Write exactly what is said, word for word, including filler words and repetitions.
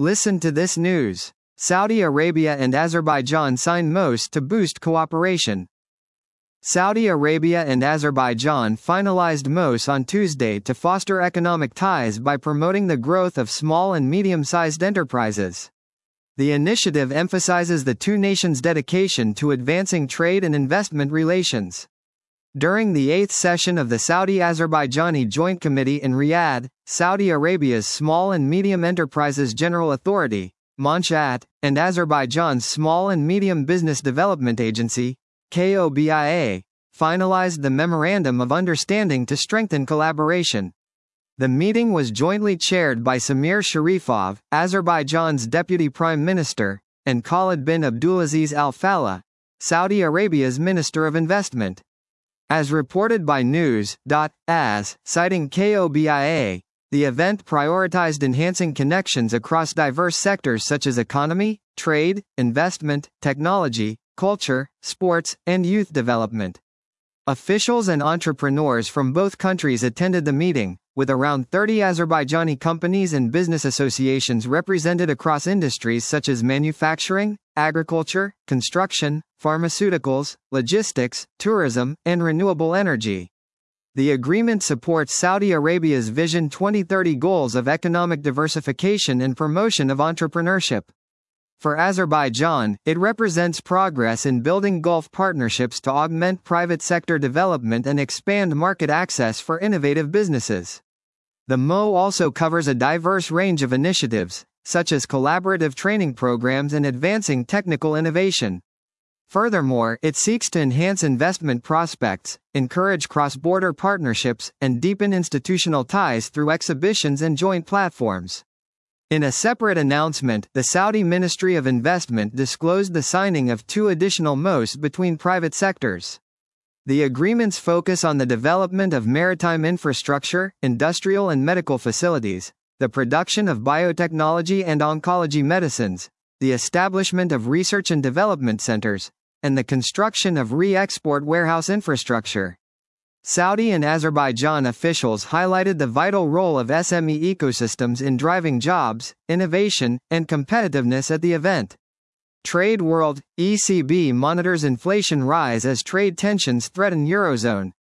Listen to this news. Saudi Arabia and Azerbaijan sign M O S to boost cooperation. Saudi Arabia and Azerbaijan finalized M O S on Tuesday to foster economic ties by promoting the growth of small and medium-sized enterprises. The initiative emphasizes the two nations' dedication to advancing trade and investment relations. During the eighth session of the Saudi-Azerbaijani Joint Committee in Riyadh, Saudi Arabia's Small and Medium Enterprises General Authority, Manshat, and Azerbaijan's Small and Medium Business Development Agency, K O B I A, finalized the Memorandum of Understanding to strengthen collaboration. The meeting was jointly chaired by Samir Sharifov, Azerbaijan's Deputy Prime Minister, and Khalid bin Abdulaziz Al Fallah, Saudi Arabia's Minister of Investment. As reported by News dot A S, citing K O B I A, the event prioritized enhancing connections across diverse sectors such as economy, trade, investment, technology, culture, sports, and youth development. Officials and entrepreneurs from both countries attended the meeting, with around thirty Azerbaijani companies and business associations represented across industries such as manufacturing, agriculture, construction, pharmaceuticals, logistics, tourism, and renewable energy. The agreement supports Saudi Arabia's Vision twenty thirty goals of economic diversification and promotion of entrepreneurship. For Azerbaijan, it represents progress in building Gulf partnerships to augment private sector development and expand market access for innovative businesses. The M O also covers a diverse range of initiatives, such as collaborative training programs and advancing technical innovation. Furthermore, it seeks to enhance investment prospects, encourage cross-border partnerships, and deepen institutional ties through exhibitions and joint platforms. In a separate announcement, the Saudi Ministry of Investment disclosed the signing of two additional M O S between private sectors. The agreements focus on the development of maritime infrastructure, industrial and medical facilities, the production of biotechnology and oncology medicines, the establishment of research and development centers, and the construction of re-export warehouse infrastructure. Saudi and Azerbaijan officials highlighted the vital role of S M E ecosystems in driving jobs, innovation, and competitiveness at the event. Trade World, E C B monitors inflation rise as trade tensions threaten Eurozone.